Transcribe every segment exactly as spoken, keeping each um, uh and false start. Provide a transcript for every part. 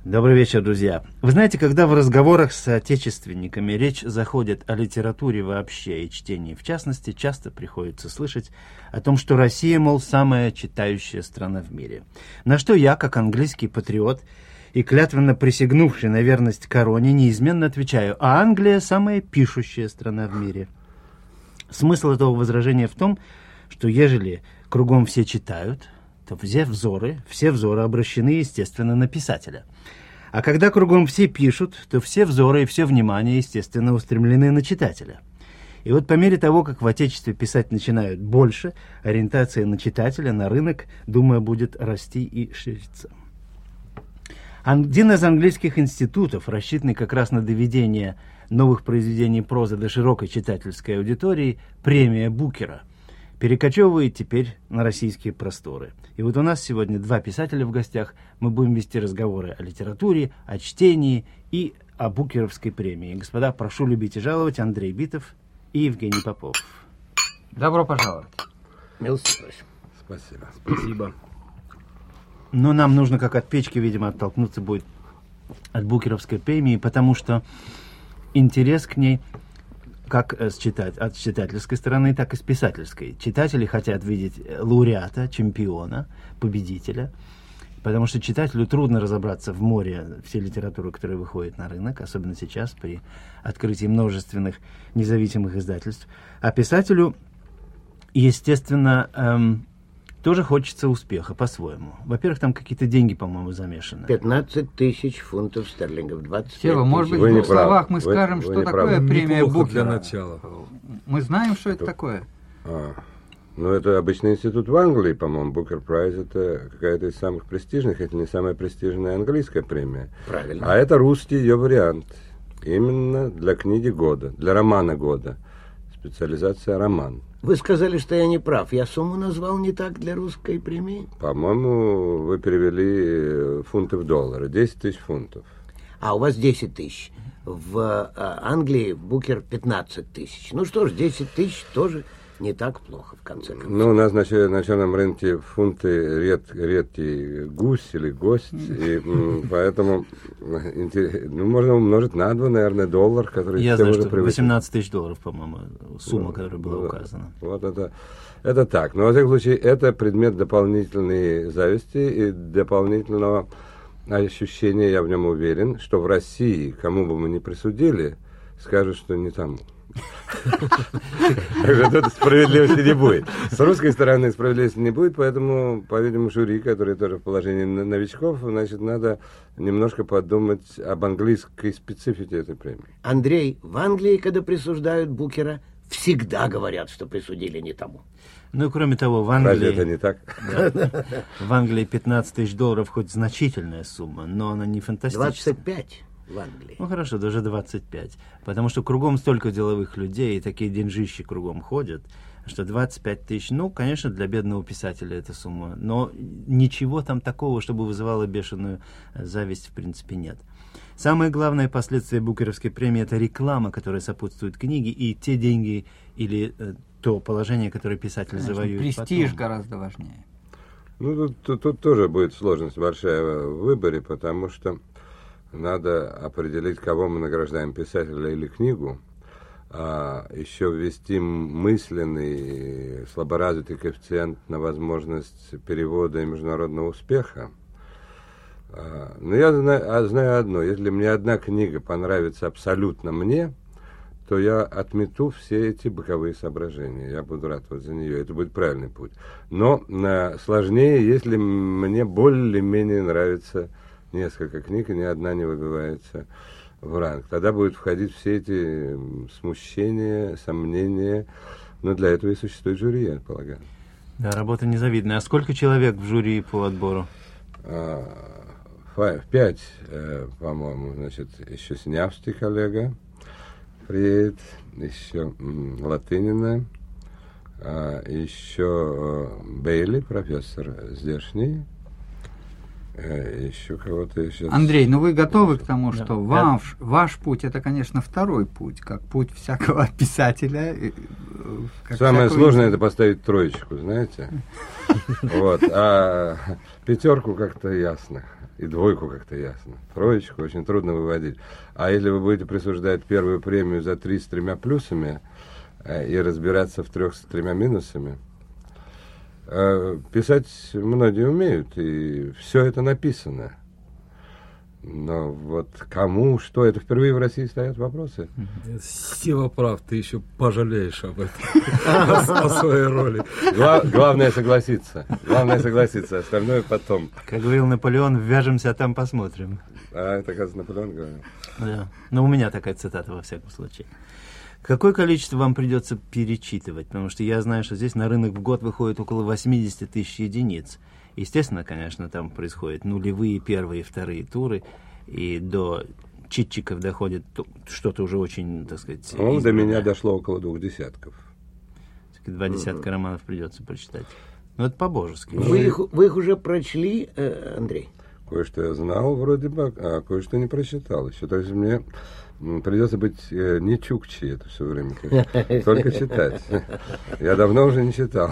Добрый вечер, друзья. Вы знаете, когда в разговорах с соотечественниками речь заходит о литературе вообще и чтении в частности, часто приходится слышать о том, что Россия, мол, самая читающая страна в мире. На что я, как английский патриот и клятвенно присягнувший на верность короне, неизменно отвечаю: а Англия самая пишущая страна в мире. Смысл этого возражения в том, что ежели кругом все читают, то все взоры, все взоры обращены, естественно, на писателя. А когда кругом все пишут, то все взоры и все внимание, естественно, устремлены на читателя. И вот по мере того, как в Отечестве писать начинают больше, ориентация на читателя, на рынок, думаю, будет расти и шириться. Один из английских институтов, рассчитанный как раз на доведение новых произведений прозы до широкой читательской аудитории, премия Букера, перекочевывает теперь на российские просторы. И вот у нас сегодня два писателя в гостях. Мы будем вести разговоры о литературе, о чтении и о Букеровской премии. Господа, прошу любить и жаловать, Андрей Битов и Евгений Попов. Добро пожаловать. Милости просим. Спасибо. Спасибо. Но нам нужно, как от печки, видимо, оттолкнуться будет от Букеровской премии, потому что интерес к ней как с читать, от читательской стороны, так и с писательской. Читатели хотят видеть лауреата, чемпиона, победителя, потому что читателю трудно разобраться в море всей литературы, которая выходит на рынок, особенно сейчас при открытии множественных независимых издательств. А писателю, естественно, эм, тоже хочется успеха по-своему. Во-первых, там какие-то деньги, по-моему, замешаны. пятнадцать тысяч фунтов стерлингов. двадцать пять Сева, может быть, Вы в не двух словах правы. мы Вы- скажем, вы что не такое правы. премия Неплохо Букера. для начала. Мы знаем, что это такое. А, ну, это обычный институт в Англии, по-моему. Букер Прайз — это какая-то из самых престижных, это не самая престижная английская премия. Правильно. А это русский ее вариант. Именно для книги года, для романа года. Специализация роман. Вы сказали, что я не прав. Я сумму назвал не так для русской премии. По-моему, вы перевели фунты в доллары. десять тысяч фунтов. А у вас десять тысяч. В а, Англии Букер пятнадцать тысяч. Ну что ж, десять тысяч тоже не так плохо, в конце концов. Ну, у нас на, чер- на черном рынке фунты ред, редкий гусь или гость, и м, поэтому интерес- ну, можно умножить на два, наверное, доллар, который Я все знаю, уже что привыкли. восемнадцать тысяч долларов, по-моему, сумма, Ну, которая была ну, указана. Вот это, это так. Но, во всяком случае, это предмет дополнительной зависти и дополнительного ощущения, я в нем уверен, что в России, кому бы мы ни присудили, скажут, что не тому. Тут справедливости не будет. С русской стороны справедливости не будет, поэтому, по-видимому, жюри, которые тоже в положении новичков, значит, надо немножко подумать об английской специфике этой премии. Андрей, в Англии, когда присуждают Букера, всегда говорят, что присудили не тому. Ну и кроме того, в Разве это Англии, не так? да, в Англии пятнадцать тысяч долларов хоть значительная сумма, но она не фантастическая. двадцать пять в Англии. Ну хорошо, даже двадцать пять. Потому что кругом столько деловых людей, и такие деньжищи кругом ходят, что двадцать пять тысяч, ну, конечно, для бедного писателя эта сумма, но ничего там такого, чтобы вызывало бешеную зависть, в принципе, нет. Самое главное последствие Букеровской премии — это реклама, которая сопутствует книге, и те деньги или э, то положение, которое писатель Конечно, завоюет престиж потом. гораздо важнее. Ну, тут, тут- тут тоже будет сложность большая в выборе, потому что надо определить, кого мы награждаем, писателя или книгу, а еще ввести мысленный, слаборазвитый коэффициент на возможность перевода и международного успеха. А, но я знаю, а, знаю одно: если мне одна книга понравится абсолютно мне, то я отмету все эти боковые соображения. Я буду рад вот за нее. Это будет правильный путь. Но а, сложнее, если мне более-менее нравится несколько книг, и ни одна не выбивается в ранг. Тогда будут входить все эти смущения, сомнения. Но для этого и существует жюри, я полагаю. Да, работа незавидная. А сколько человек в жюри по отбору? А, фа- Пять, э, по-моему, значит, еще Синявский коллега приедет, еще м, Латынина, а, еще э, Бейли, профессор здешний, Э, Еще кого-то я сейчас... Андрей, ну вы готовы к тому, Да. что ваш, ваш путь, это, конечно, второй путь, как путь всякого писателя. э, как Самое всякого- сложное это поставить троечку, знаете. Вот. А пятерку как-то ясно. И двойку как-то ясно. Троечку очень трудно выводить. А если вы будете присуждать первую премию за три с тремя плюсами э, и разбираться в трех с тремя минусами, э, писать многие умеют, и все это написано. Но вот кому, что, это впервые в России стоят вопросы. Сева прав, ты еще пожалеешь об этом, о своей роли. Гла- главное согласиться. Главное согласиться, остальное потом. Как говорил Наполеон, ввяжемся, а там посмотрим. А это, оказывается, Наполеон говорил. Да. Но у меня такая цитата во всяком случае. Какое количество вам придется перечитывать? Потому что я знаю, что здесь на рынок в год выходит около восемьдесят тысяч единиц. Естественно, конечно, там происходят нулевые, первые, вторые туры, и до читчиков доходит то- что-то уже очень, так сказать, Ну, до избранное. меня дошло около двух десятков. Два десятка романов придется прочитать. Ну, это по-божески. Вы их, вы их уже прочли, э, Андрей? Кое-что я знал вроде бы, а кое-что не прочитал еще. То есть мне м, придется быть э, не чукчи это все время, конечно, только читать. Я давно уже не читал.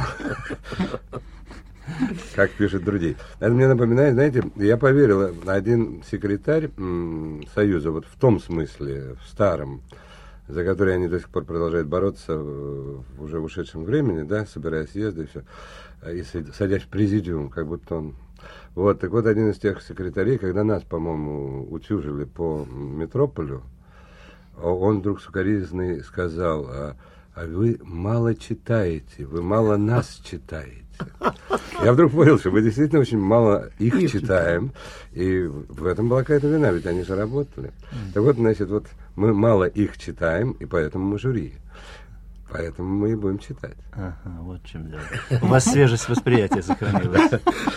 Как пишут другие. Это мне напоминает, знаете, я поверил, один секретарь м, Союза, вот в том смысле, в старом, за который они до сих пор продолжают бороться э, уже в ушедшем времени, да, собирая съезды и все, и сад- садясь в президиум, как будто он... Вот, так вот, один из тех секретарей, когда нас, по-моему, утюжили по метрополю, о- он вдруг сукоризный сказал: а, а вы мало читаете, вы мало нас читаете. Я вдруг понял, что мы действительно очень мало их, Их читаем, и в этом была какая-то вина, ведь они же работали. Так вот, значит, вот мы мало их читаем, и поэтому мы жюри. Поэтому мы и будем читать. Ага, вот в чем дело. У вас свежесть восприятия сохранилась.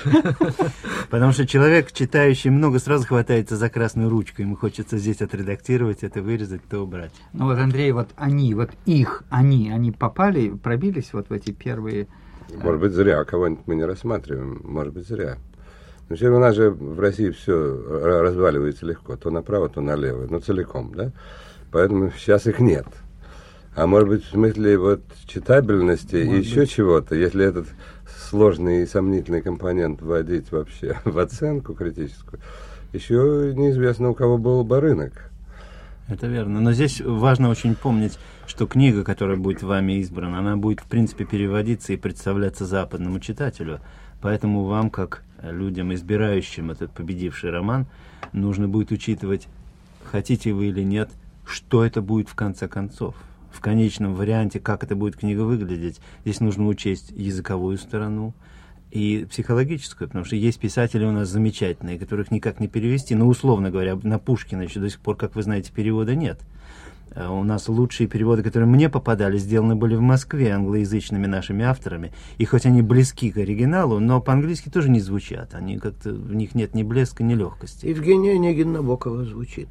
Потому что человек, читающий много, сразу хватается за красную ручку. Ему хочется здесь отредактировать это, вырезать, то убрать. Ну вот, Андрей, вот они, вот их, они, они попали, пробились вот в эти первые... Может быть, зря. Кого-нибудь мы не рассматриваем. Может быть, зря. Но все у нас же в России все разваливается легко. То направо, то налево. Но целиком, да? Поэтому сейчас их нет. А может быть, в смысле вот читабельности и еще чего-то, если этот сложный и сомнительный компонент вводить вообще в оценку критическую, еще неизвестно, у кого был бы рынок. Это верно. Но здесь важно очень помнить, что книга, которая будет вами избрана, она будет, в принципе, переводиться и представляться западному читателю. Поэтому вам, как людям, избирающим этот победивший роман, нужно будет учитывать, хотите вы или нет, что это будет в конце концов. В конечном варианте, как эта будет книга выглядеть, здесь нужно учесть языковую сторону и психологическую, потому что есть писатели у нас замечательные, которых никак не перевести, но, условно говоря, на Пушкина еще до сих пор, как вы знаете, перевода нет. А у нас лучшие переводы, которые мне попадали, сделаны были в Москве англоязычными нашими авторами, и хоть они близки к оригиналу, но по-английски тоже не звучат, они как-то, в них нет ни блеска, ни легкости. Евгения Онегин Набокова звучит.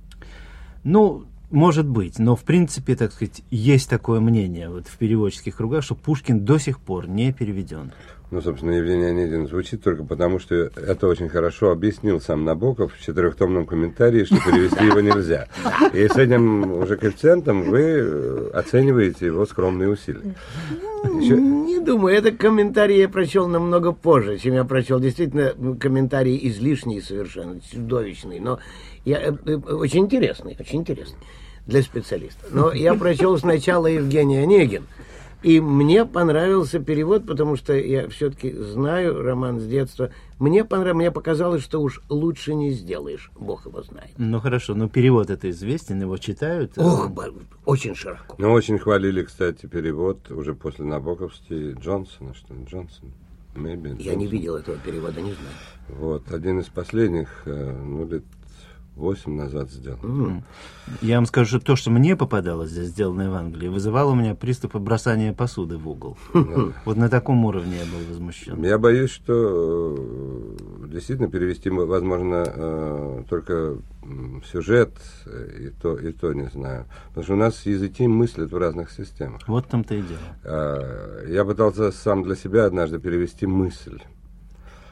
Ну, может быть, но в принципе, так сказать, есть такое мнение вот в переводческих кругах, что Пушкин до сих пор не переведен. Ну, собственно, Евгений Онегин звучит только потому, что это очень хорошо объяснил сам Набоков в четырехтомном комментарии, что перевести его нельзя. И с этим уже коэффициентом вы оцениваете его скромные усилия. Еще... Не думаю, этот комментарий я прочел намного позже, чем я прочел. Действительно, комментарий излишний совершенно, чудовищный, но я, э, э, очень интересный, очень интересный для специалиста. Но я прочел сначала Евгений Онегин, и мне понравился перевод, потому что я все-таки знаю роман с детства. Мне понравилось, мне показалось, что уж лучше не сделаешь, Бог его знает. Ну хорошо, но перевод это известен, его читают. Ох, очень широко. Ну, очень хвалили, кстати, перевод уже после Набоковский Джонсона, что ли, Джонсон. Maybe, Я не Джонсон. видел этого перевода, не знаю. Вот, один из последних, э, ну, лет восемь назад сделан. Я вам скажу, что то, что мне попадалось здесь, сделанное в Англии, вызывало у меня приступы бросания посуды в угол. Вот на таком уровне я был возмущен. Я боюсь, что э, действительно перевести возможно э, только м, сюжет, э, и то, и то не знаю. Потому что у нас языки мыслят в разных системах. Вот в том-то и дело. Э, Я пытался сам для себя однажды перевести мысль.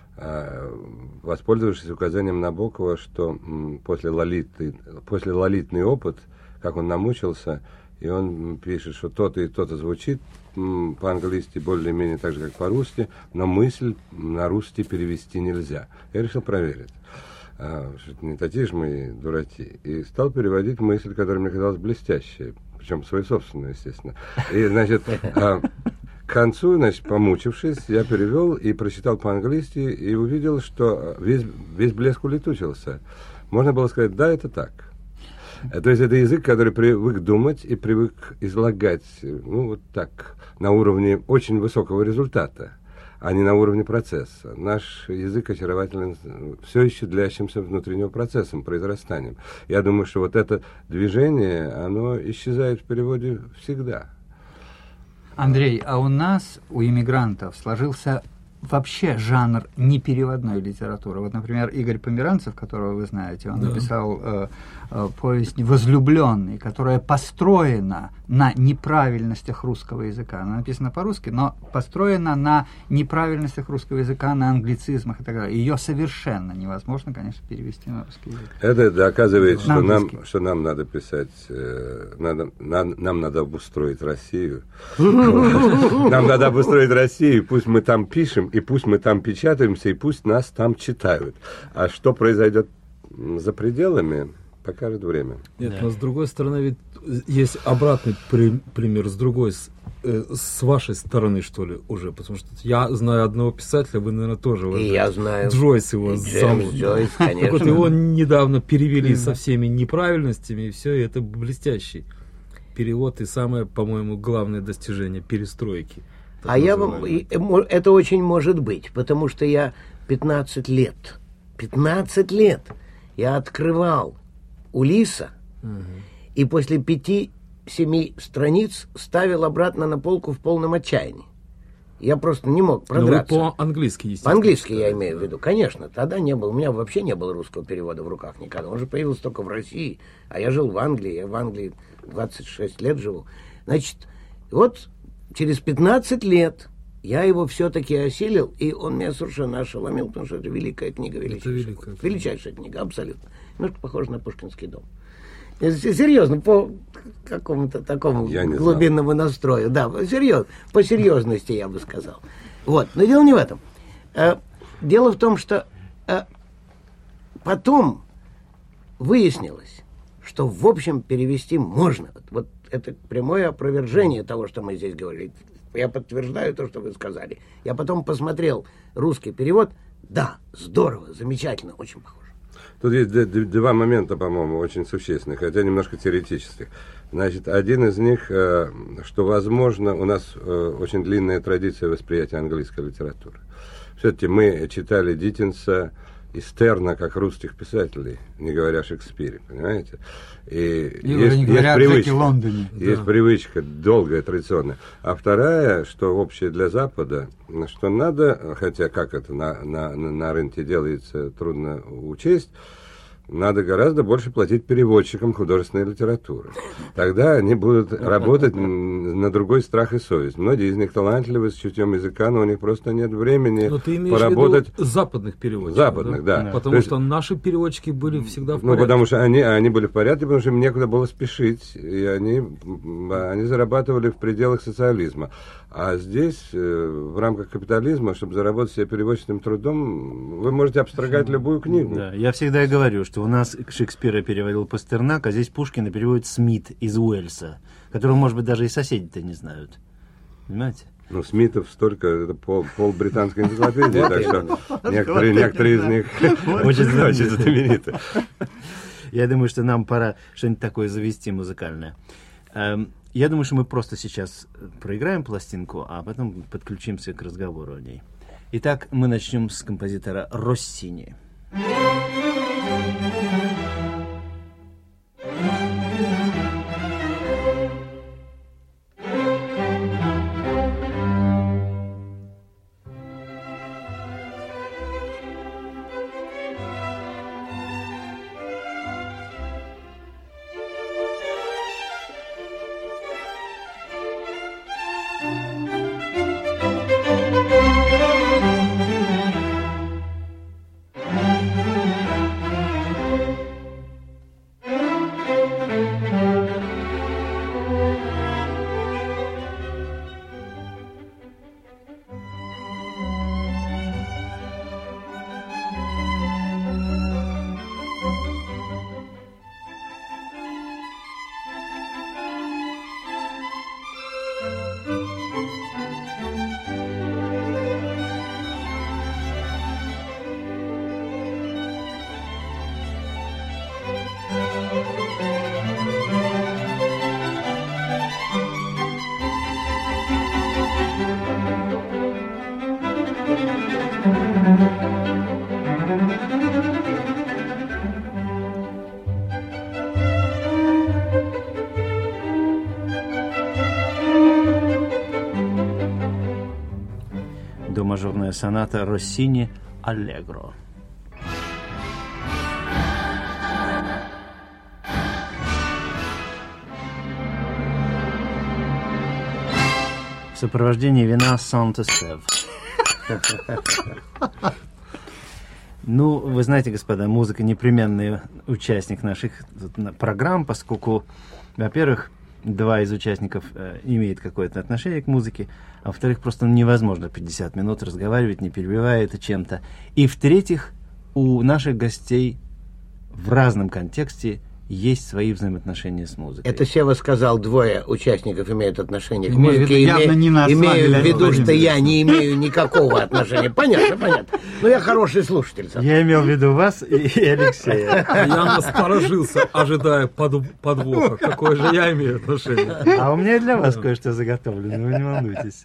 воспользовавшись указанием Набокова, что после Лолиты, после лолитный опыт, как он намучился, и он пишет, что то-то и то-то звучит по-английски более-менее так же, как по-русски, но мысль на русский перевести нельзя. Я решил проверить. А, что не такие же мы дураки. И стал переводить мысль, которая мне казалась блестящей, причем свою собственную, естественно. И, значит, а, к концу, значит, помучившись, я перевел и прочитал по-английски, и увидел, что весь, весь блеск улетучился. Можно было сказать, да, это так. То есть это язык, который привык думать и привык излагать, ну, вот так, на уровне очень высокого результата, а не на уровне процесса. Наш язык очарователен все еще длящимся внутренним процессом, произрастанием. Я думаю, что вот это движение, оно исчезает в переводе всегда. Андрей, а у нас, у иммигрантов, сложился вообще жанр непереводной литературы. Вот, например, Игорь Померанцев, которого вы знаете, он да. написал э, э, повесть «Возлюбленный», которая построена на неправильностях русского языка. Она написана по-русски, но построена на неправильностях русского языка, на англицизмах и так далее. Ее совершенно невозможно, конечно, перевести на русский язык. Это доказывает, что нам, что нам надо писать, э, надо, нам, нам надо обустроить Россию. Нам надо обустроить Россию, пусть мы там пишем, и пусть мы там печатаемся, и пусть нас там читают. А что произойдет за пределами, покажет время. Нет, да. Но с другой стороны, ведь есть обратный при, пример, с другой, с, э, с вашей стороны, что ли, уже. Потому что я знаю одного писателя, вы, наверное, тоже. И вот, я знаю. Джойс его зовут. Джойс, конечно. Так вот, его недавно перевели со всеми неправильностями, и все, и это блестящий перевод, и самое, по-моему, главное достижение перестройки. А я вам, это очень может быть, потому что я пятнадцать лет, пятнадцать лет я открывал Улисса, угу. и после пяти-семи страниц ставил обратно на полку в полном отчаянии. Я просто не мог продраться. Но вы по-английски, естественно. По-английски я имею в виду, конечно. Тогда не было, у меня вообще не было русского перевода в руках никогда. Он же появился только в России, а я жил в Англии, я в Англии двадцать шесть лет живу. Значит, вот... Через пятнадцать лет я его все-таки осилил, и он меня совершенно ошеломил, потому что это великая книга, величайшая, великая. величайшая книга, абсолютно. Немножко похожа на Пушкинский дом. Серьезно, по какому-то такому глубинному знал. настрою. Да, серьезно, по серьезности я бы сказал. Вот, но дело не в этом. Дело в том, что потом выяснилось, что в общем перевести можно. Вот это прямое опровержение того, что мы здесь говорили. Я подтверждаю то, что вы сказали. Я потом посмотрел русский перевод. Да, здорово, замечательно, очень похоже. Тут есть два момента, по-моему, очень существенных, хотя немножко теоретических. Значит, один из них, что, возможно, у нас очень длинная традиция восприятия английской литературы. Все-таки мы читали Диккенса и Стерна как русских писателей, не говоря о Шекспире, понимаете? И, и есть, не говоря есть о привычка, Джеке Лондоне. Есть да. привычка долгая, традиционная. А вторая, что общее для Запада, что надо, хотя как это на, на, на рынке делается, трудно учесть, надо гораздо больше платить переводчикам художественной литературы. Тогда они будут работать на другой страх и совесть. Многие из них талантливы, с чутьем языка, но у них просто нет времени но ты имеешь поработать. В виду западных переводчиков. Западных, да. да. Потому есть, что наши переводчики были всегда в порядке. Ну, потому что они, они были в порядке, потому что им некуда было спешить, и они, они зарабатывали в пределах социализма. А здесь, в рамках капитализма, чтобы заработать себе переводческим трудом, вы можете абстрагать любую книгу. Да, я всегда и говорю, что у нас Шекспира переводил Пастернак, а здесь Пушкина переводит Смит из Уэльса, которого, может быть, даже и соседи-то не знают. Понимаете? Ну, Смитов столько, это пол, пол британской энциклопедии, так что некоторые, некоторые из них очень знамениты. Я думаю, что нам пора что-нибудь такое завести музыкальное. Я думаю, что мы просто сейчас проиграем пластинку, а потом подключимся к разговору о ней. Итак, мы начнем с композитора Россини. До-мажорная соната Россини «Аллегро». В сопровождении вина Санта-Сев. Ну, вы знаете, господа, музыка непременный участник наших программ, поскольку, во-первых, два из участников э, имеют какое-то отношение к музыке, а во-вторых, просто невозможно пятьдесят минут разговаривать, не перебивая это чем-то. И в-третьих, у наших гостей в разном контексте есть свои взаимоотношения с музыкой. Это Сева сказал, двое участников имеют отношение к Имею музыке. в виду, явно не нас с вами, Имею в Леонид виду, что Владимирович. я не имею никакого отношения. Понятно, понятно. Но я хороший слушатель. сам. Я имел в виду вас и, и Алексея. Я насторожился, ожидая под- подвоха. Какое же я имею отношение? А у меня и для вас кое-что заготовлено, вы не волнуйтесь.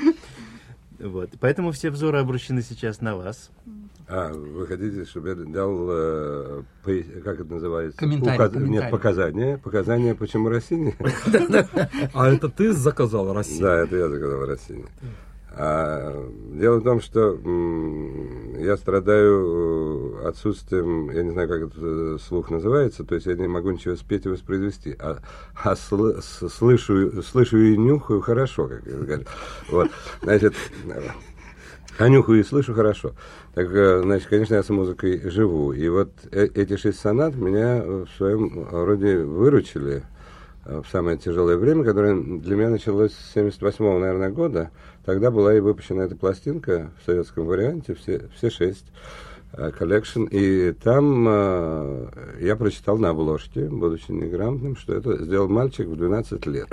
Вот. Поэтому все взоры обращены сейчас на вас. А, вы хотите, чтобы я дал, э, пояс- как это называется? Комментарий, Указ- комментарий. Нет, показания. Показания, почему Россини? А это ты заказал Россию? Да, это я заказал Россини. А, дело в том, что м, я страдаю э, отсутствием, я не знаю, как это э, слух называется, то есть я не могу ничего спеть и воспроизвести, а, а сл- с- слышу, слышу и нюхаю хорошо, как говорят. Вот, значит, а нюхаю и слышу хорошо. Так, э, значит, конечно, я с музыкой живу. И вот э- эти шесть сонат меня в своем роде выручили э, в самое тяжелое время, которое для меня началось с семьдесят восьмого, наверное, года. Тогда была и выпущена эта пластинка в советском варианте, все, все шесть, коллекшн. И там э, я прочитал на обложке, будучи неграмотным, что это сделал мальчик в двенадцать лет.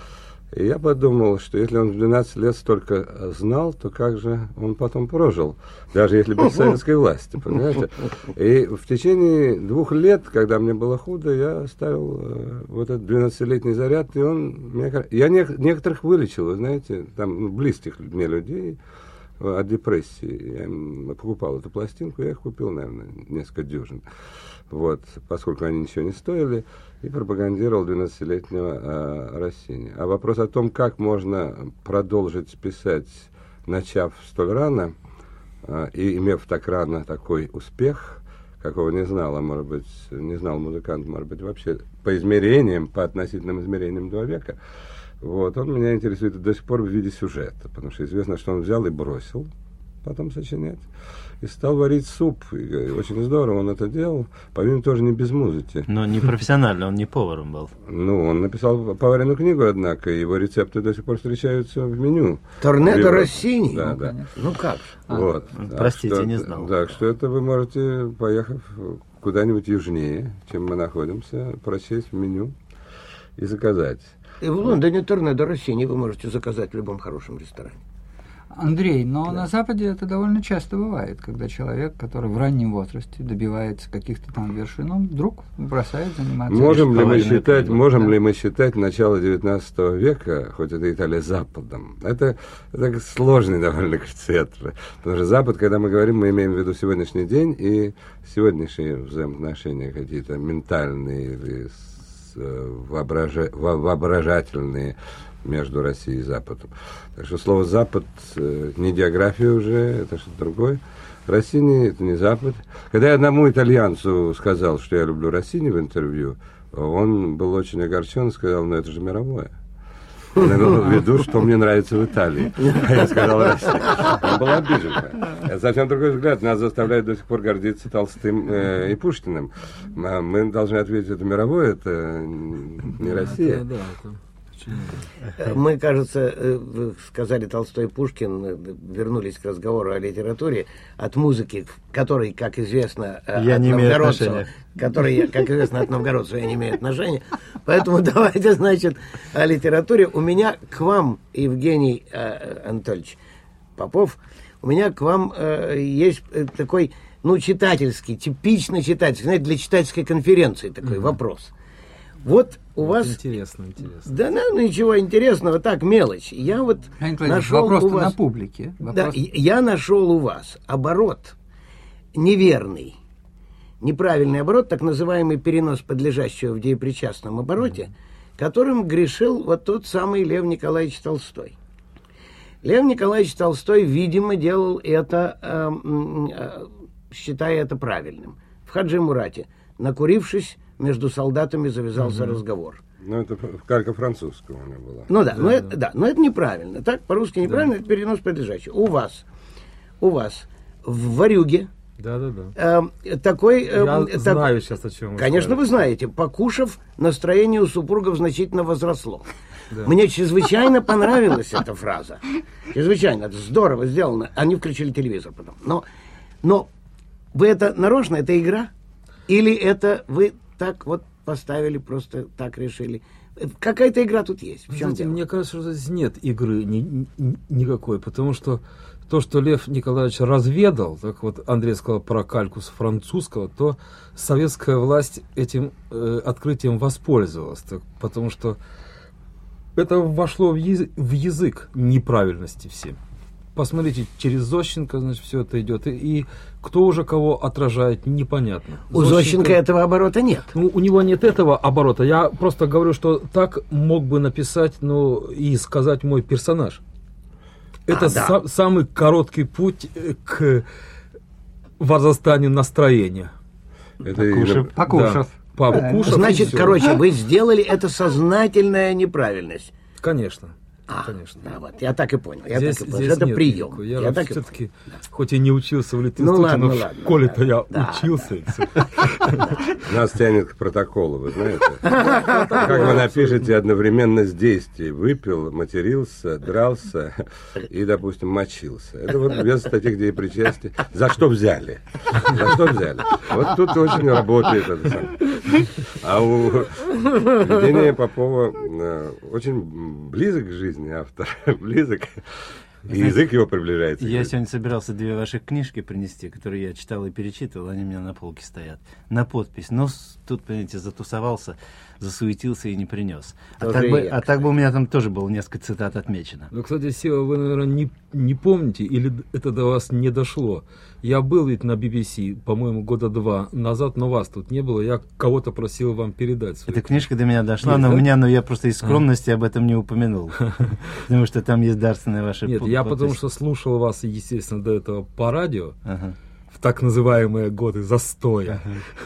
И я подумал, что если он в двенадцать лет столько знал, то как же он потом прожил, даже если без советской власти, понимаете? И в течение двух лет, когда мне было худо, я оставил э, вот этот двенадцатилетний заряд, и он меня... Я не, некоторых вылечил, вы знаете, там, ну, близких мне людей э, от депрессии. Я им покупал эту пластинку, я их купил, наверное, несколько дюжин. Вот, поскольку они ничего не стоили, и пропагандировал двенадцатилетнего э, Россини. А вопрос о том, как можно продолжить писать, начав столь рано, э, и имев так рано такой успех, какого не знал, а может быть, не знал музыкант, может быть, вообще по измерениям, по относительным измерениям два века, вот, он меня интересует до сих пор в виде сюжета, потому что известно, что он взял и бросил потом сочинять, и стал варить суп. И очень здорово он это делал, по-моему, тоже не без музыки. Но не профессионально, он не поваром был. Ну, он написал поваренную книгу, однако, и его рецепты до сих пор встречаются в меню. Торнедо Россини? Да, Ну, да. конечно. Ну как же? Вот. Так Простите, что- не знал. Так что это вы можете, поехав куда-нибудь южнее, чем мы находимся, прочесть в меню и заказать. И в Лондоне торнедо Россини вы можете заказать в любом хорошем ресторане. Андрей, но на Западе это довольно часто бывает, когда человек, который в раннем возрасте добивается каких-то там вершин, он вдруг бросает заниматься. Можем ли мы поваренную считать, книгу, можем да. ли мы считать начало девятнадцатого века, хоть это Италия, Западом? Это, это сложный довольно концепт. Потому что Запад, когда мы говорим, мы имеем в виду сегодняшний день и сегодняшние взаимоотношения какие-то ментальные или с- вообража- во- воображательные между Россией и Западом. Так что слово «Запад» э, не география уже, это что-то другое. Россини — это не Запад. Когда я одному итальянцу сказал, что я люблю Россини в интервью, он был очень огорчен и сказал, ну это же мировое. Он имел в виду, что мне нравится в Италии. А я сказал Россия. Он был обижен. Это совсем другой взгляд. Нас заставляет до сих пор гордиться Толстым э, и Пушкиным. А мы должны ответить, это мировое, это не Россия. Да, да, это очень- Мы, кажется, э, вы сказали Толстой и Пушкин, э, вернулись к разговору о литературе, от музыки, которой, как известно, э, Я от не имею новгородцев, отношения. которой, как известно, от новгородцев я не имею отношения. Поэтому давайте, значит, о литературе. У меня к вам, Евгений э, Анатольевич Попов, у меня к вам э, есть э, такой, ну, читательский, типично читательский, знаете, для читательской конференции такой вопрос. Вот у Вот вас... Интересно, интересно. Да, ну, ничего интересного, так, мелочь. Я вот Леонид Владимирович, нашел вопрос у вас... на публике. Да, Вопрос- и- я нашел у вас оборот неверный, неправильный оборот, так называемый перенос подлежащего в деепричастном обороте, которым грешил вот тот самый Лев Николаевич Толстой. Лев Николаевич Толстой, видимо, делал это, э, э, считая это правильным. В Хаджи Мурате, накурившись, между солдатами завязался угу. разговор. Ну, это калька французского у него была. Ну да, да, но, да. Это, да, но это неправильно. Так, по-русски неправильно, да. Это перенос подлежащего. У вас, у вас в Варюге Да, да, да. э, такой... Э, Я так, знаю сейчас, о чем вы Конечно, сказали. вы знаете. Покушав, настроение у супругов значительно возросло. Да. Мне чрезвычайно понравилась эта фраза. Чрезвычайно. Это здорово сделано. Они включили телевизор потом. Но, но вы это нарочно, это игра? Или это вы так вот поставили, просто так решили? Какая-то игра тут есть. В чем Знаете, дело? мне кажется, что здесь нет игры ни, ни- никакой, потому что то, что Лев Николаевич разведал, так вот Андрей сказал про кальку с французского, то советская власть этим э, открытием воспользовалась, так, потому что это вошло в, яз- в язык неправильности всем. Посмотрите, через Зощенко, значит, все это идет. И, и кто уже кого отражает, непонятно. У Зощенко этого оборота нет. Ну, у него нет этого оборота. Я просто говорю, что так мог бы написать, ну, и сказать мой персонаж. Это А, да. са- самый короткий путь э, к возрастанию настроения. Это и- Покушав. Покушав. Да. Покушав, и Значит, всё. короче, вы сделали это сознательная неправильность. Конечно. А, Конечно. да, вот, я так и понял. Я Здесь, так и понял. здесь Это нет прием. никакой. Я, Я так и все-таки, хоть и не учился в литинституте, Ну ладно, но в ладно, школе-то я да, учился. и всё. Нас тянет к протоколу, вы знаете. Как вы напишете одновременно с действием. Выпил, матерился, дрался и, допустим, мочился. Это вот без статьи, где и причастие. За что взяли? За что взяли? Вот тут очень работает это самое. А у Евгения Попова э, очень близок к жизни автор. Близок. И язык его приближается. Я сегодня собирался две ваших книжки принести, которые я читал и перечитывал, они у меня на полке стоят, на подпись. Но с- тут, понимаете, затусовался, засуетился и не принес. А Тоже так, и бы, я, а так бы у меня там тоже было несколько цитат отмечено. Ну, кстати, Сева, вы, наверное, не, не помните, или это до вас не дошло. Я был ведь на би би си, по-моему, года два назад, но вас тут не было. Я кого-то просил вам передать. свою Эта книжка до меня дошла, Есть, но да? у меня, но я просто из скромности об этом не упомянул. Потому что там есть дарственная ваша Нет, пу- я подпись. потому что слушал вас, естественно, до этого по радио, Ага. в так называемые годы застоя.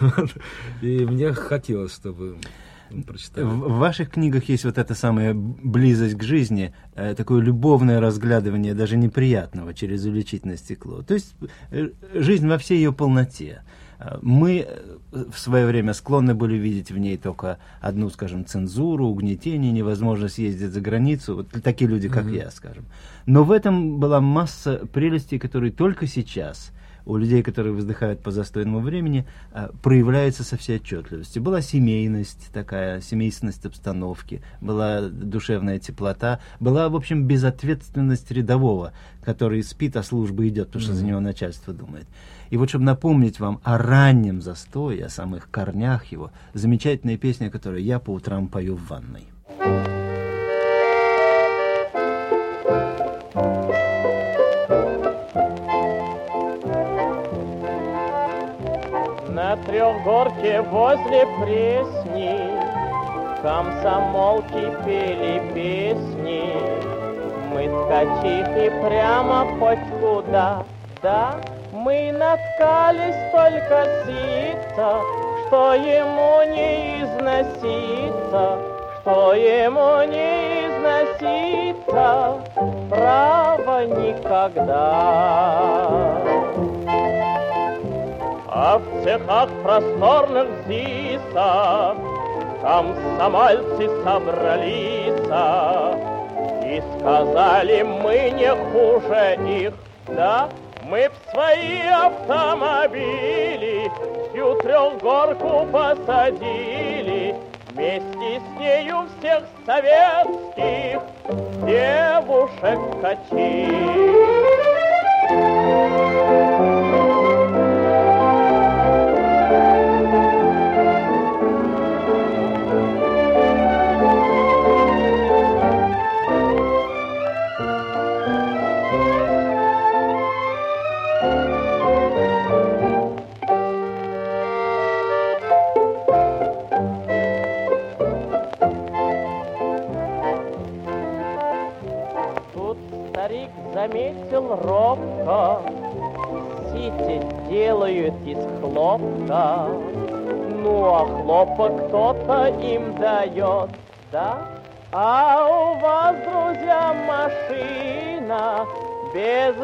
И мне хотелось, чтобы вы прочитали. В в ваших книгах есть вот эта самая близость к жизни, э, такое любовное разглядывание даже неприятного через увеличительное стекло. То есть э, жизнь во всей ее полноте. Э, Мы э, в свое время склонны были видеть в ней только одну, скажем, цензуру, угнетение, невозможность ездить за границу. Вот такие люди, как я, скажем. Но в этом была масса прелестей, которые только сейчас у людей, которые воздыхают по застойному времени, а, проявляется со всей отчетливостью. Была семейность такая, семейственность обстановки, была душевная теплота, была, в общем, безответственность рядового, который спит, а служба идет, потому что за него начальство думает. И вот, чтобы напомнить вам о раннем застое, о самых корнях его, замечательная песня, которую я по утрам пою в ванной. На трехгорке возле Пресни комсомолки пели песни. Мы ткачихи прямо хоть куда, да, мы наткали столько сита, что ему не износиться, что ему не износиться, право никогда. А в цехах просторных ЗИСа комсомольцы собрались и сказали, мы не хуже их, да, мы б свои автомобили всю трехгорку посадили, вместе с нею всех советских девушек-качей. он робко, сети делают из хлопка. Ну, а хлопок кто-то им дает, да? А у вас, друзья, машина без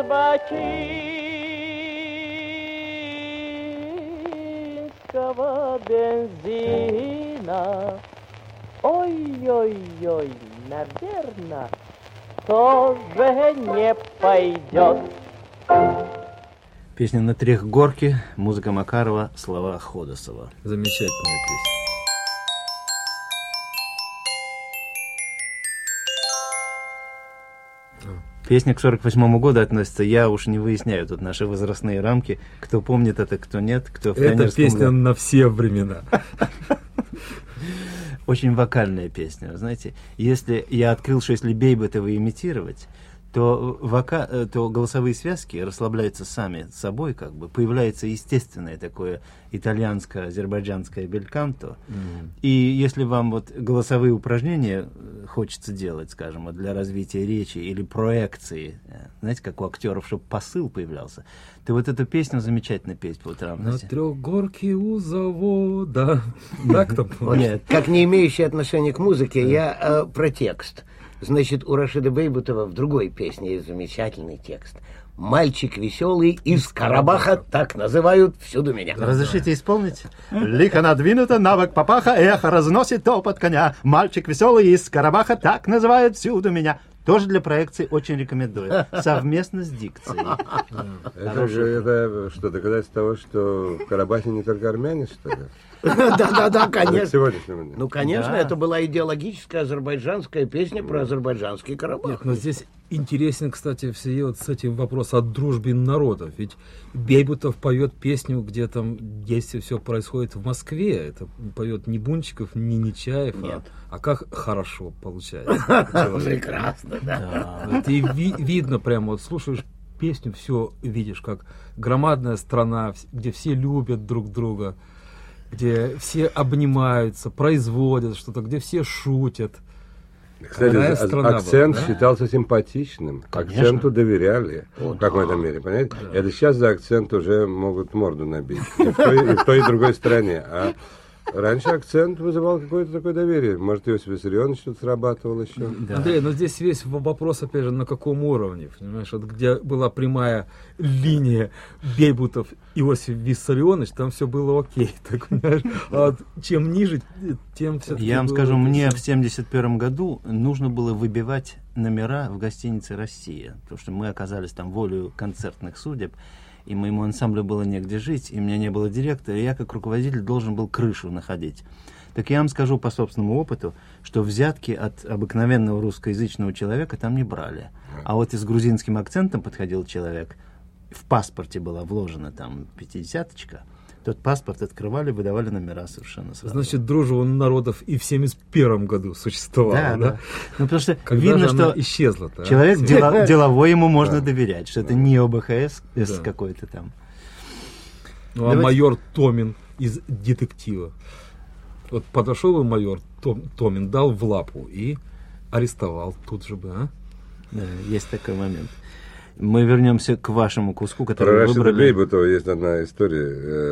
бакинского бензина. Ой-ой-ой, наверное, тоже не пойдет. Песня «На трехгорке», музыка Макарова, слова Ходосова. Замечательная песня. Песня к сорок восьмому году относится, я уж не выясняю тут наши возрастные рамки, кто помнит это, кто нет, кто в Это пионерском песня году. на все времена. Очень вокальная песня, вы знаете. Если я открыл, что если Бейбутова имитировать, то, вока... то голосовые связки расслабляются сами собой, как бы появляется естественное такое итальянско-азербайджанское бельканто. Mm. И если вам вот голосовые упражнения хочется делать, скажем, вот для развития речи или проекции, знаете, как у актеров, чтобы посыл появлялся, то вот эту песню замечательно петь по утрам. На трехгорке у завода. Так там? Нет, как не имеющий отношения к музыке, я э, про текст. Значит, у Рашида Бейбутова в другой песне есть замечательный текст. «Мальчик веселый из Карабаха, так называют всюду меня». Разрешите исполнить? Лихо надвинуто, навык папаха, эхо разносит топот коня. Мальчик веселый из Карабаха, так называют всюду меня. Тоже для проекции очень рекомендую. Совместно с дикцией. Это же это что, доказательство того, что в Карабахе не только армяне, что ли? Да-да-да, конечно. Сегодняшнего дня. Ну, конечно, Да. это была идеологическая азербайджанская песня про азербайджанский Карабах. Нет, но здесь интересен, кстати, все вот с этим вопрос о дружбе народов. Ведь Бейбутов поет песню, где там действие все происходит в Москве. Это поет не Бунчиков, не Нечаев, а, а как хорошо получается. Прекрасно, да. Вот и ви- видно прямо, вот слушаешь песню, все видишь, как громадная страна, вс- где все любят друг друга, где все обнимаются, производят что-то, где все шутят. Кстати, Какая а- страна акцент была, да? считался симпатичным. Конечно. Акценту доверяли в какой-то мере, понимаете? Это сейчас за акцент уже могут морду набить. И в той, и в той, и в другой стране. А раньше акцент вызывал какое-то такое доверие. Может, Иосиф Виссарионович тут срабатывал еще. Да. Андрей, но здесь весь в- вопрос, опять же, на каком уровне, понимаешь, вот где была прямая линия Бейбутов, Иосиф Виссарионович, там все было окей, так, понимаешь, а вот чем ниже, тем все-таки Я вам было скажу, это мне всё. в семьдесят первом году нужно было выбивать номера в гостинице «Россия», потому что мы оказались там волею концертных судеб, и моему ансамблю было негде жить, и у меня не было директора, и я как руководитель должен был крышу находить. Так я вам скажу по собственному опыту, что взятки от обыкновенного русскоязычного человека там не брали. А вот и с грузинским акцентом подходил человек, в паспорте была вложена там пятидесяточка, тот паспорт открывали, выдавали номера совершенно сразу. Значит, дружба народов и в семьдесят первом году существовала, Да, да? да. Ну, потому что Когда видно, же она что исчезла-то, а? человек Всё. дело- деловой, ему можно доверять, что это не ОБХС Да. какой-то там. Ну, а Давайте- майор Томин из «Детектива». Вот подошел бы майор Том- Томин, дал в лапу и арестовал тут же бы, а? Да, есть такой момент. Мы вернемся к вашему куску, который Про вы Рашида выбрали. Бейбутова есть одна история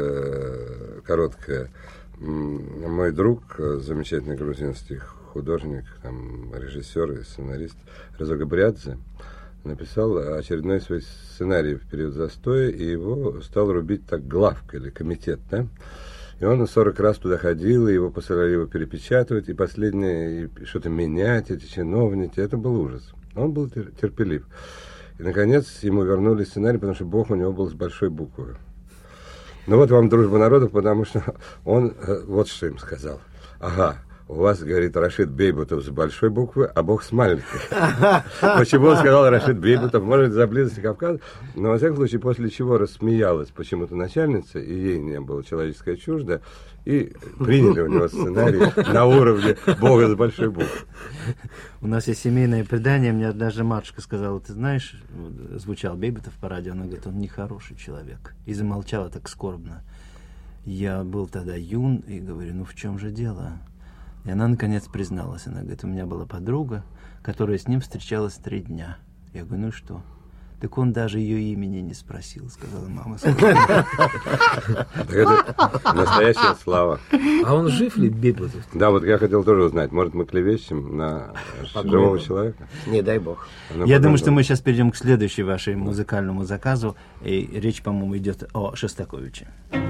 э, короткая. М, Мой друг, э, замечательный грузинский художник, там, режиссер и сценарист Резо Габриадзе, написал очередной свой сценарий в период застоя, и его стал рубить так главка или комитет, да? И он сорок раз туда ходил, и его посылали его перепечатывать, и последнее, и что-то менять, эти чиновники, это был ужас. Он был тер- терпелив. И, наконец, ему вернули сценарий, потому что Бог у него был с большой буквы. Ну вот вам дружба народов, потому что он э, вот что им сказал. Ага, у вас, говорит, Рашид Бейбутов с большой буквы, а Бог с маленькой. Почему он сказал Рашид Бейбутов? Может, за близости Кавказа? Но, во всяком случае, после чего рассмеялась почему-то начальница, и ей не было человеческое чуждо, и приняли у него сценарий на уровне Бога с большой буквы. У нас есть семейное предание, мне однажды матушка сказала, ты знаешь, вот звучал Бейбутов по радио, она говорит, он нехороший человек. И замолчала так скорбно. Я был тогда юн, и говорю, ну в чем же дело? И она наконец призналась, она говорит, у меня была подруга, которая с ним встречалась три дня. Я говорю, ну и что? Так он даже ее имени не спросил, сказала мама. Так это настоящая слава. А он жив ли, Бейбутов? Да, вот я хотел тоже узнать, может, мы клевещем на живого человека? Не дай бог. Я думаю, что мы сейчас перейдем к следующей вашей музыкальному заказу. И речь, по-моему, идет о Шостаковиче.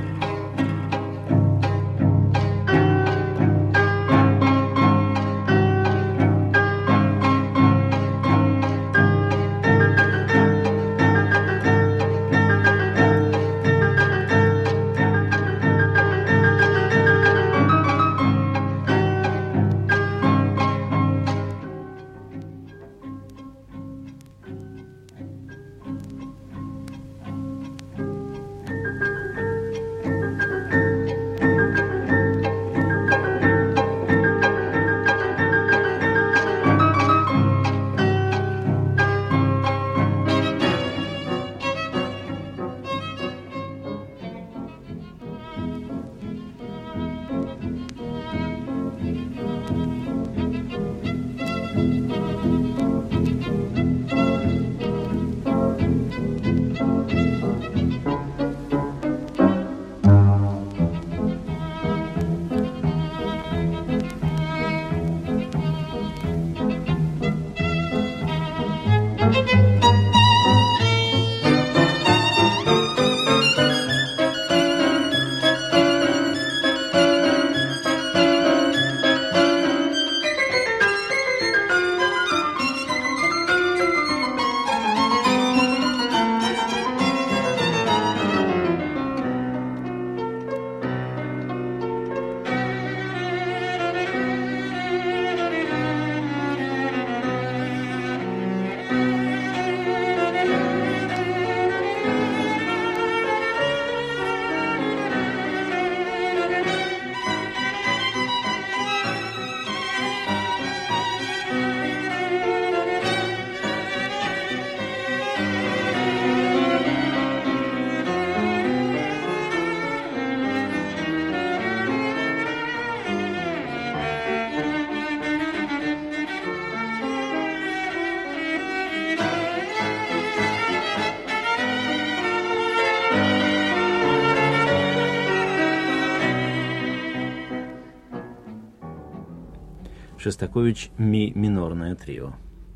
Шостакович ми минорное трио.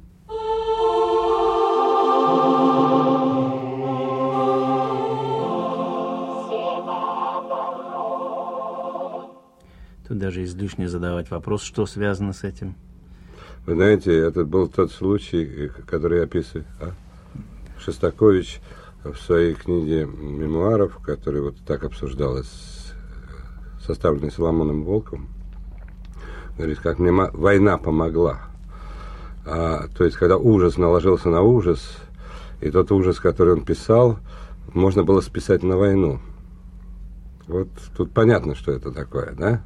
Тут даже излишне задавать вопрос, что связано с этим. Вы знаете, это был тот случай, который я описываю. А? Шостакович в своей книге мемуаров, которая вот так обсуждалась, составленной Соломоном Волковым, говорит, как мне война помогла. А, то есть, когда ужас наложился на ужас, и тот ужас, который он писал, можно было списать на войну. Вот тут понятно, что это такое, да?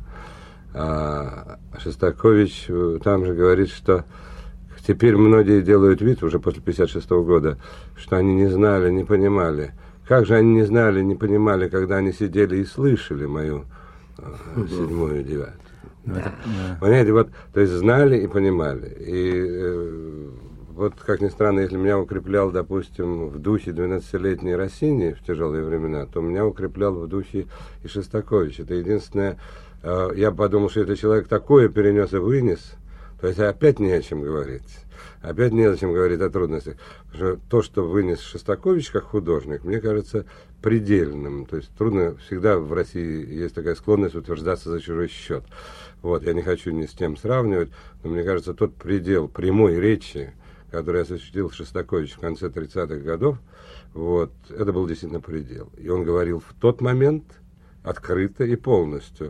А Шостакович там же говорит, что теперь многие делают вид, уже после пятьдесят шестого года, что они не знали, не понимали. Как же они не знали, не понимали, когда они сидели и слышали мою седьмую, девятую. Да. Да. Понимаете, вот, то есть знали и понимали. И э, вот, как ни странно, если меня укреплял, допустим, в духе двенадцатилетней Россини в тяжелые времена, то меня укреплял в духе и Шостакович. Это единственное, э, я подумал, что этот человек такое перенес и вынес, то есть опять не о чем говорить. Опять не о чем говорить о трудностях. Потому что то, что вынес Шостакович как художник, мне кажется предельным. То есть трудно, всегда в России есть такая склонность утверждаться за чужой счет. Вот, я не хочу ни с тем сравнивать, но мне кажется, тот предел прямой речи, который осуществил Шостакович в конце тридцатых годов, вот, это был действительно предел. И он говорил в тот момент открыто и полностью.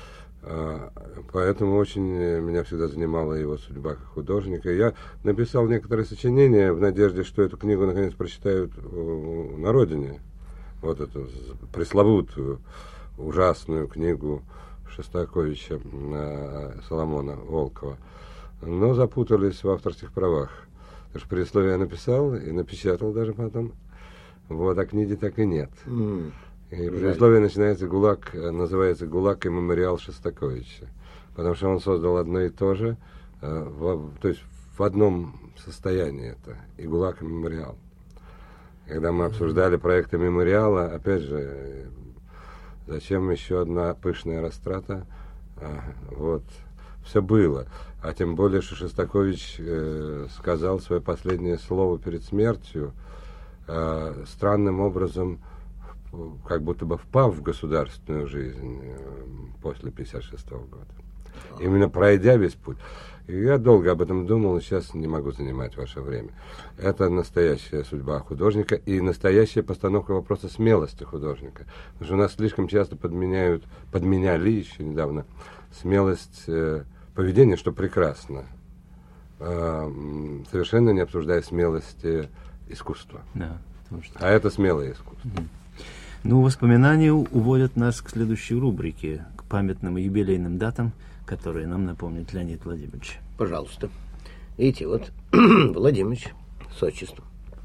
Поэтому очень меня всегда занимала его судьба как художника. Я написал некоторые сочинения в надежде, что эту книгу наконец прочитают на родине. Вот эту пресловутую, ужасную книгу Шостаковича Соломона Волкова. Но запутались в авторских правах. Потому что предисловие я написал и напечатал даже потом. Вот, а книги так и нет. Mm. И предисловие начинается ГУЛАГ, называется ГУЛАГ и мемориал Шостаковича. Потому что он создал одно и то же, в, то есть в одном состоянии это, и ГУЛАГ, и мемориал. Когда мы обсуждали проекты мемориала, опять же, зачем еще одна пышная растрата? А, вот, все было. А тем более, что Шостакович э, сказал свое последнее слово перед смертью, э, странным образом, как будто бы впав в государственную жизнь э, после пятьдесят шестого года. Именно пройдя весь путь. И я долго об этом думал, и сейчас не могу занимать ваше время. Это настоящая судьба художника и настоящая постановка вопроса смелости художника. Потому что у нас слишком часто подменяют, подменяли еще недавно смелость э, поведения, что прекрасно, э, совершенно не обсуждая смелости искусства. Да, потому что... А это смелое искусство. Угу. Ну, воспоминания уводят нас к следующей рубрике, к памятным и юбилейным датам, которые нам напомнит Леонид Владимирович. Пожалуйста. Видите, вот Владимирович с отчеством.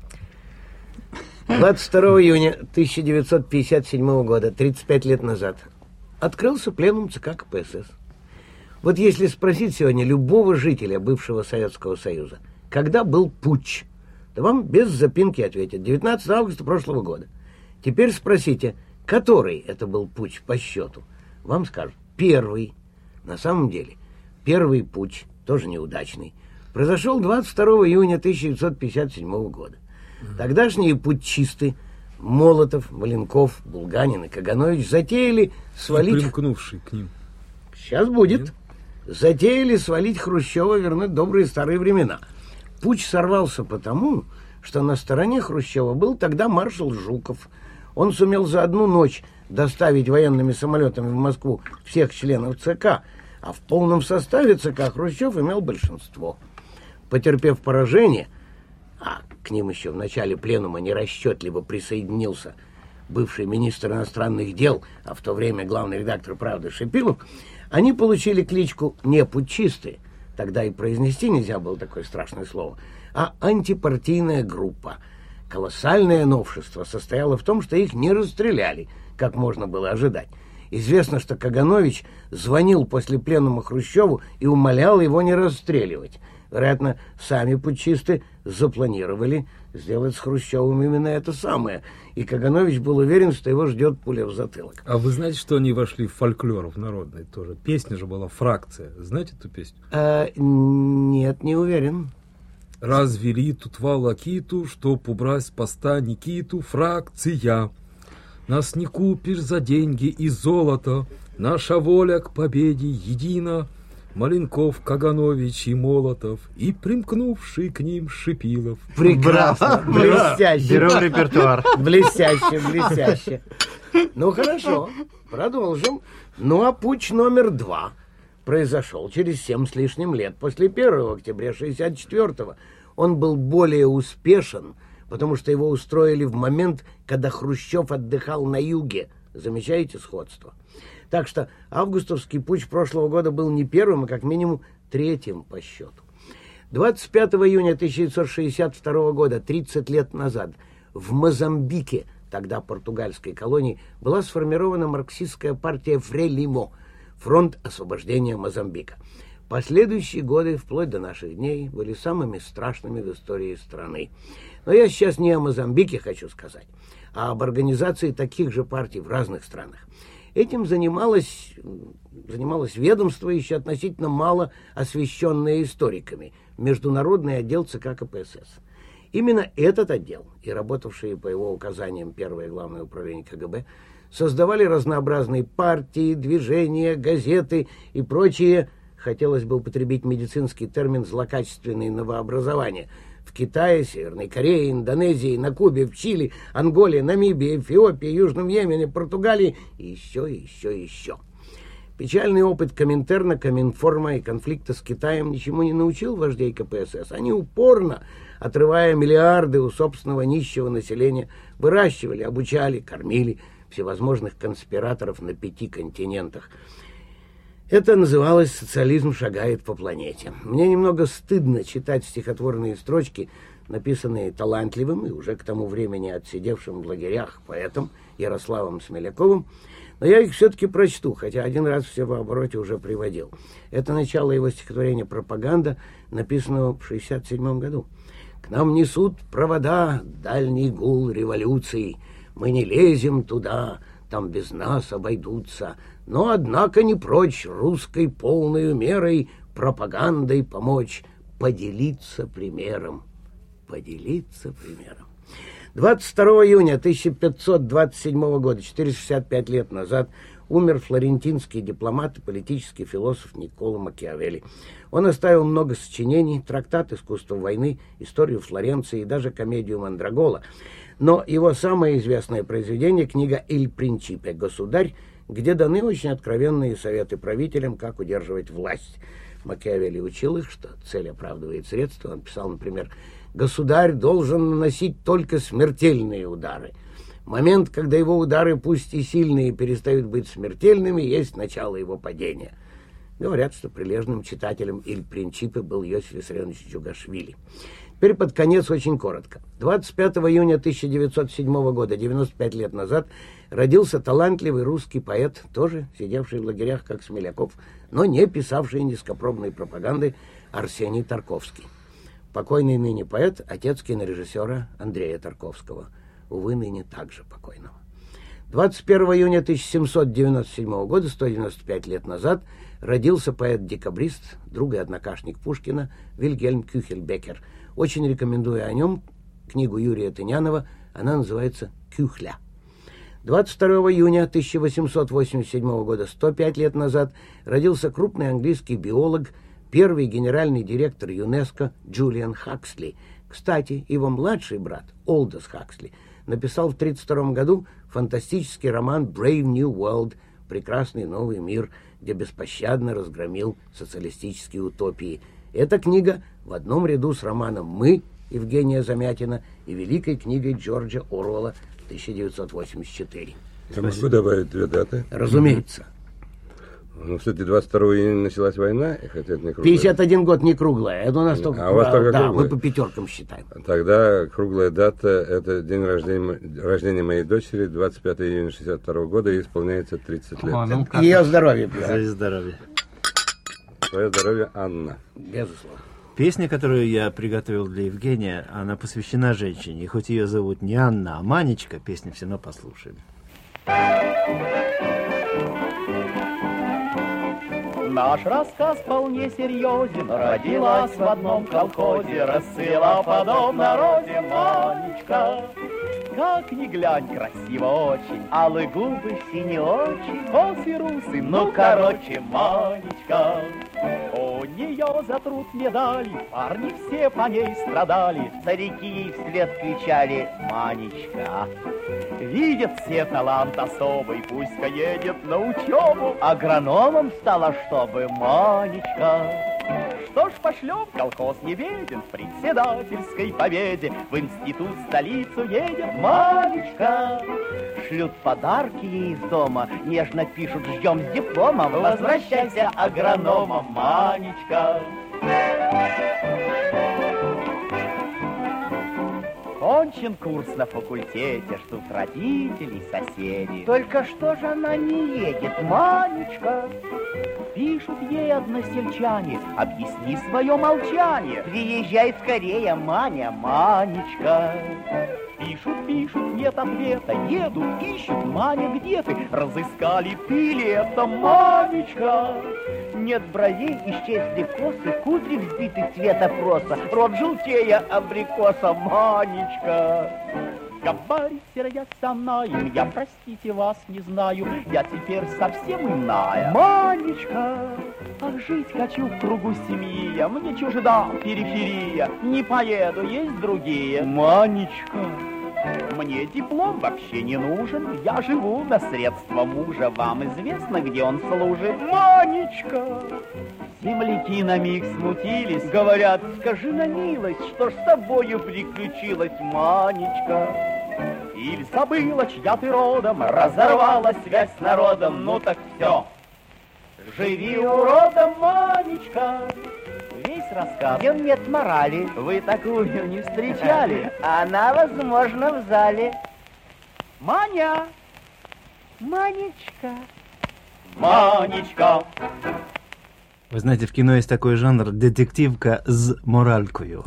двадцать второго июня тысяча девятьсот пятьдесят седьмого года, тридцать пять лет назад, открылся пленум ЦК КПСС. Вот если спросить сегодня любого жителя бывшего Советского Союза, когда был путч, то вам без запинки ответят: девятнадцатого августа прошлого года. Теперь спросите, который это был путч по счету. Вам скажут: первый. На самом деле, первый путч, тоже неудачный, произошел двадцать второго июня тысяча девятьсот пятьдесят седьмого года. Тогдашние путчисты Молотов, Маленков, Булганин и Каганович затеяли свалить... И примкнувший к ним. Сейчас будет. Затеяли свалить Хрущева, вернуть добрые старые времена. Путч сорвался потому, что на стороне Хрущева был тогда маршал Жуков. Он сумел за одну ночь доставить военными самолетами в Москву всех членов ЦК, а в полном составе ЦК Хрущев имел большинство. Потерпев поражение, а к ним еще в начале пленума нерасчетливо присоединился бывший министр иностранных дел, а в то время главный редактор «Правды» Шипилов, они получили кличку не путчисты, тогда и произнести нельзя было такое страшное слово, а антипартийная группа. Колоссальное новшество состояло в том, что их не расстреляли, как можно было ожидать. Известно, что Каганович звонил после пленума Хрущеву и умолял его не расстреливать. Вероятно, сами путчисты запланировали сделать с Хрущевым именно это самое. И Каганович был уверен, что его ждет пуля в затылок. А вы знаете, что они вошли в фольклор, в народный тоже? Песня же была «Фракция». Знаете эту песню? А, нет, не уверен. Развели тут волокиту, чтоб убрать с поста Никиту, фракция. Нас не купишь за деньги и золото, наша воля к победе едина. Маленков, Каганович и Молотов, и примкнувший к ним Шипилов. Прекрасно, блестяще. Берем репертуар. Блестяще, блестяще. Ну, хорошо, продолжим. Ну, а путч номер два произошел через семь с лишним лет, после первого октября шестьдесят четвёртого. Он был более успешен, потому что его устроили в момент, когда Хрущев отдыхал на юге. Замечаете сходство? Так что августовский путч прошлого года был не первым, а как минимум третьим по счету. двадцать пятого июня тысяча девятьсот шестьдесят второго года, тридцать лет назад, в Мозамбике, тогда португальской колонии, была сформирована марксистская партия Фрелимо, Фронт освобождения Мозамбика. Последующие годы, вплоть до наших дней, были самыми страшными в истории страны. Но я сейчас не о Мозамбике хочу сказать, а об организации таких же партий в разных странах. Этим занималось, занималось ведомство, еще относительно мало освещенное историками, Международный отдел ЦК КПСС. Именно этот отдел и работавшие по его указаниям Первое главное управление КГБ создавали разнообразные партии, движения, газеты и прочие, хотелось бы употребить медицинский термин, злокачественные новообразования в Китае, Северной Корее, Индонезии, на Кубе, в Чили, Анголе, Намибии, Эфиопии, Южном Йемене, Португалии и еще, и еще, и еще. Печальный опыт Коминтерна, Коминформа и конфликта с Китаем ничему не научил вождей КПСС. Они упорно, отрывая миллиарды у собственного нищего населения, выращивали, обучали, кормили всевозможных конспираторов на пяти континентах. Это называлось «Социализм шагает по планете». Мне немного стыдно читать стихотворные строчки, написанные талантливым и уже к тому времени отсидевшим в лагерях поэтом Ярославом Смеляковым, но я их все-таки прочту, хотя один раз в сервообороте уже приводил. Это начало его стихотворения «Пропаганда», написанного в шестьдесят седьмом году. К нам несут провода дальний гул революции. Мы не лезем туда, там без нас обойдутся. Но, однако, не прочь русской полною мерой пропагандой помочь, поделиться примером. Поделиться примером. двадцать второго июня тысяча пятьсот двадцать седьмого года, четыреста шестьдесят пять лет назад, умер флорентинский дипломат и политический философ Никколо Макиавелли. Он оставил много сочинений, трактат «Искусство войны», историю Флоренции и даже комедию «Мандрагола». Но его самое известное произведение — книга «Иль Принчипе» «Государь», где даны очень откровенные советы правителям, как удерживать власть. Макиавелли учил их, что цель оправдывает средства. Он писал, например: «Государь должен наносить только смертельные удары. Момент, когда его удары, пусть и сильные, перестают быть смертельными, есть начало его падения». Говорят, что прилежным читателем «Иль Принчипе» был Иосиф Виссарионович Джугашвили. Теперь под конец очень коротко. двадцать пятого июня тысяча девятьсот седьмого года, девяносто пять лет назад, родился талантливый русский поэт, тоже сидевший в лагерях, как Смеляков, но не писавший низкопробной пропаганды, Арсений Тарковский. Покойный ныне поэт, отец кинорежиссера Андрея Тарковского. Увы, ныне также покойного. двадцать первого июня тысяча семьсот девяносто седьмого года, сто девяносто пять лет назад, родился поэт-декабрист, друг и однокашник Пушкина Вильгельм Кюхельбекер. Очень рекомендую о нем книгу Юрия Тынянова, она называется «Кюхля». двадцать второго июня тысяча восемьсот восемьдесят седьмого года, сто пять лет назад, родился крупный английский биолог, первый генеральный директор ЮНЕСКО Джулиан Хаксли. Кстати, его младший брат Олдос Хаксли написал в тридцать втором году фантастический роман «Brave New World» «Прекрасный новый мир», где беспощадно разгромил социалистические утопии. Эта книга в одном ряду с романом «Мы» Евгения Замятина и великой книгой Джорджа Оруэлла тысяча девятьсот восемьдесят четыре. Я могу добавить две даты? Разумеется. Ну, кстати, двадцать второго июня началась война, хотя это не круглая. пятьдесят один год не круглая, это у нас только... А у вас только да, круглая. мы по пятеркам считаем. Тогда круглая дата — это день рождения, рождения моей дочери, двадцать пятого июня шестьдесят второго года, ей исполняется тридцать лет. О, ну, как Ее здоровье. За здоровье. Твое здоровье, Анна. Безусловно. Песня, которую я приготовил для Евгения, она посвящена женщине. И хоть ее зовут не Анна, а Манечка, песню все равно послушаем. Наш рассказ вполне серьезен. Родилась в одном колхозе, расцвела подобно розе Манечка. Как ни глянь, красиво очень, алые губы, синие очи, косы русы, ну короче, Манечка. У нее за труд медали, парни все по ней страдали, старики ей вслед кричали: Манечка. Видят все талант особый, пусть-ка едет на учебу, агрономом стала, чтобы Манечка. Что ж, пошлем, колхоз не беден, в председательской победе в институт столицу едет Манечка. Шлют подарки ей из дома, нежно пишут: ждем с дипломом, возвращайся агрономом, Манечка. Кончен курс на факультете, ждут родителей, соседи. Только что же она не едет, Манечка? Пишут ей односельчане: объясни свое молчание. Приезжай скорее, Маня, Манечка. Пишут, пишут, нет ответа, едут, ищут: Маня, где ты? Разыскали, ты ли это, Манечка? Нет бровей, исчезли косы, кудри взбиты цвета проса, рот желтея абрикоса, Манечка. Говорит Серая со мною: я, простите, вас не знаю, я теперь совсем иная, Манечка. Ах, жить хочу в кругу семьи, я, мне чужда периферия, не поеду, есть другие, Манечка. Мне диплом вообще не нужен, я живу на средства мужа, вам известно, где он служит, Манечка. Земляки на миг смутились, говорят: скажи на милость, что ж с тобою приключилось, Манечка? Или забыла, чья ты родом, разорвала связь с народом, ну так все, живи уродом, Манечка. Весь рассказ. Нет морали, вы такую не встречали. Она, возможно, в зале. Маня! Манечка! Манечка! Вы знаете, в кино есть такой жанр детективка с моралькою.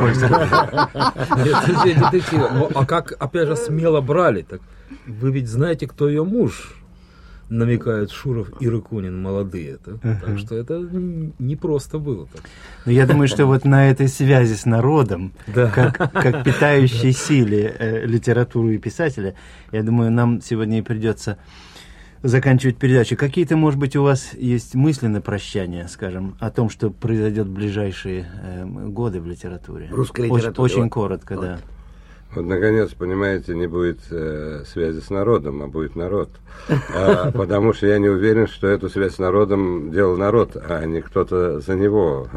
А как, опять же, смело брали? Так вы ведь знаете, кто ее муж? Намекают Шуров и Рыкунин, молодые. Так, так что это не просто было. Так. Но я думаю, что вот на этой связи с народом, да. как, как питающей силе э, литературу и писателя, я думаю, нам сегодня и придется заканчивать передачу. Какие-то, может быть, у вас есть мысли на прощание, скажем, о том, что произойдет в ближайшие э, годы в литературе? Русской литературе. Очень, очень вот. коротко, вот. да. Вот, наконец, понимаете, не будет э, связи с народом, а будет народ. А, потому что я не уверен, что эту связь с народом делал народ, а не кто-то за него,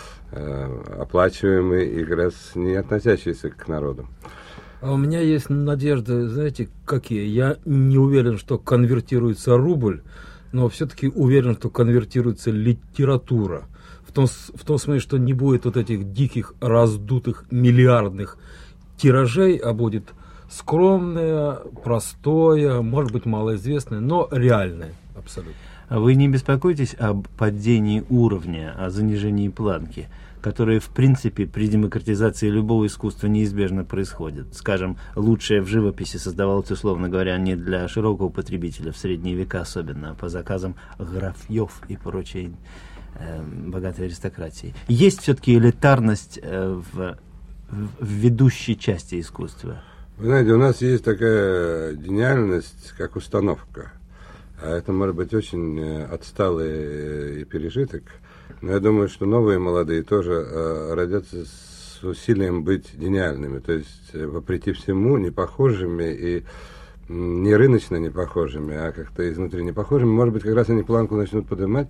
э, оплачиваемый и как раз не относящийся к народу. А у меня есть надежды, знаете, какие? Я не уверен, что конвертируется рубль, но все-таки уверен, что конвертируется литература. В том, в том смысле, что не будет вот этих диких, раздутых, миллиардных тиражей, а будет скромное, простое, может быть, малоизвестное, но реальное абсолютно. А вы не беспокоитесь об падении уровня, о занижении планки, которые, в принципе, при демократизации любого искусства неизбежно происходят? Скажем, лучшее в живописи создавалось, условно говоря, не для широкого потребителя, в средние века особенно, а по заказам графьев и прочей э, богатой аристократии. Есть все-таки элитарность э, в, в ведущей части искусства? Вы знаете, у нас есть такая гениальность, как установка. А это может быть очень отсталый пережиток. Но я думаю, что новые молодые тоже э, родятся с усилием быть гениальными. То есть, вопреки всему, не похожими и не рыночно не похожими, а как-то изнутри не похожими. Может быть, как раз они планку начнут поднимать,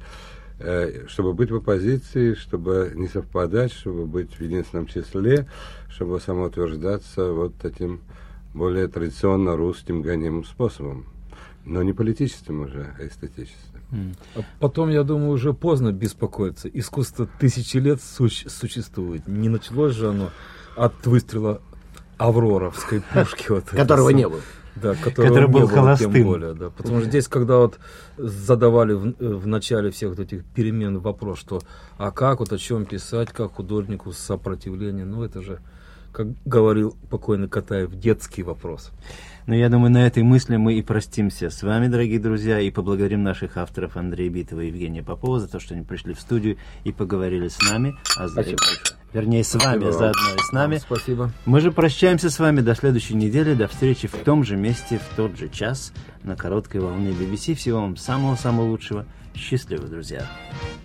э, чтобы быть в оппозиции, чтобы не совпадать, чтобы быть в единственном числе, чтобы самоутверждаться вот таким более традиционно русским гонимым способом. Но не политическим уже, а эстетическим. А потом, я думаю, уже поздно беспокоиться. Искусство тысячи лет суще- существует. Не началось же оно от выстрела авроровской пушки. Вот которого не было. Да, которого Который не был было, холостым. тем более, да. Потому что здесь, когда вот задавали в, в начале всех вот этих перемен вопрос, что а как, вот о чем писать, как художнику сопротивление, ну это же, как говорил покойный Катаев, детский вопрос. Но я думаю, на этой мысли мы и простимся с вами, дорогие друзья, и поблагодарим наших авторов Андрея Битова и Евгения Попова за то, что они пришли в студию и поговорили с нами. А за... Вернее, с вами, Спасибо. заодно и с нами. Спасибо. Мы же прощаемся с вами до следующей недели, до встречи в том же месте, в тот же час, на короткой волне би би си. Всего вам самого-самого лучшего. Счастливо, друзья.